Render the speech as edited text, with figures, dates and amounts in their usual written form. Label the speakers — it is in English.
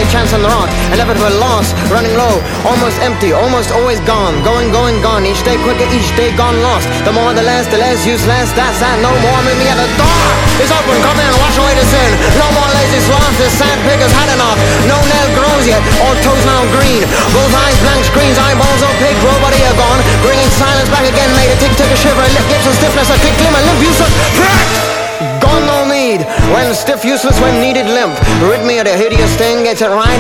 Speaker 1: only chance on the rock. Inevitable loss, running low, almost empty, almost always gone. Going, gone. Each day quicker, each day gone lost. The more, the less useless. That's that. No more. Meet me at the door. It's open. Come in, wash away the sin. No more lazy sloth. The sand pickers had enough. No nail grows yet. All toes now green. Both eyes blank screens. Eyeballs opaque. Robody are gone. Bringing silence back again. Made a tick a shiver. Lip gives a stiffness. A tick glimmer. Limp useless. Gone no need. When stiff useless, when needed limp. Rid me of the hideous thing. Gets it right